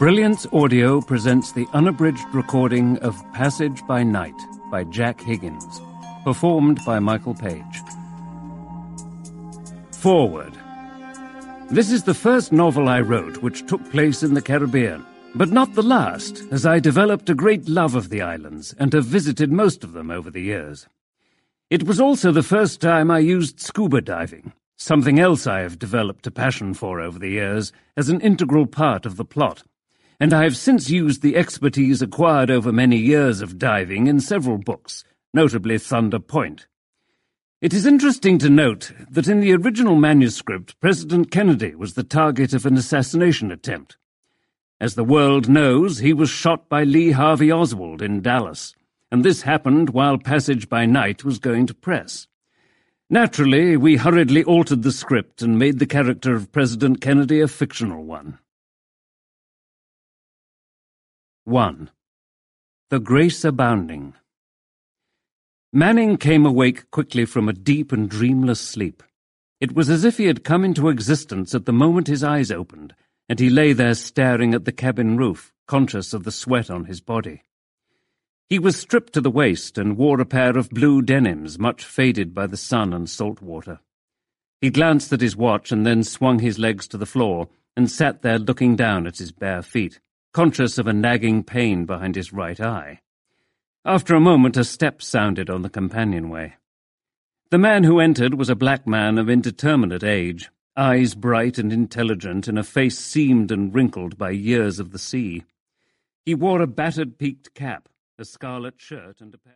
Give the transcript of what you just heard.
Brilliance Audio presents the unabridged recording of Passage by Night by Jack Higgins, performed by Michael Page. Forward. This is the first novel I wrote which took place in the Caribbean, but not the last, as I developed a great love of the islands and have visited most of them over the years. It was also the first time I used scuba diving, something else I have developed a passion for over the years as an integral part of the plot, and I have since used the expertise acquired over many years of diving in several books, notably Thunder Point. It is interesting to note that in the original manuscript, President Kennedy was the target of an assassination attempt. As the world knows, he was shot by Lee Harvey Oswald in Dallas, and this happened while Passage by Night was going to press. Naturally, we hurriedly altered the script and made the character of President Kennedy a fictional one. 1. The Grace Abounding. Manning came awake quickly from a deep and dreamless sleep. It was as if he had come into existence at the moment his eyes opened, and he lay there staring at the cabin roof, conscious of the sweat on his body. He was stripped to the waist and wore a pair of blue denims much faded by the sun and salt water. He glanced at his watch and then swung his legs to the floor and sat there looking down at his bare feet, conscious of a nagging pain behind his right eye. After a moment, a step sounded on the companionway. The man who entered was a black man of indeterminate age, eyes bright and intelligent in a face seamed and wrinkled by years of the sea. He wore a battered peaked cap, a scarlet shirt and a pair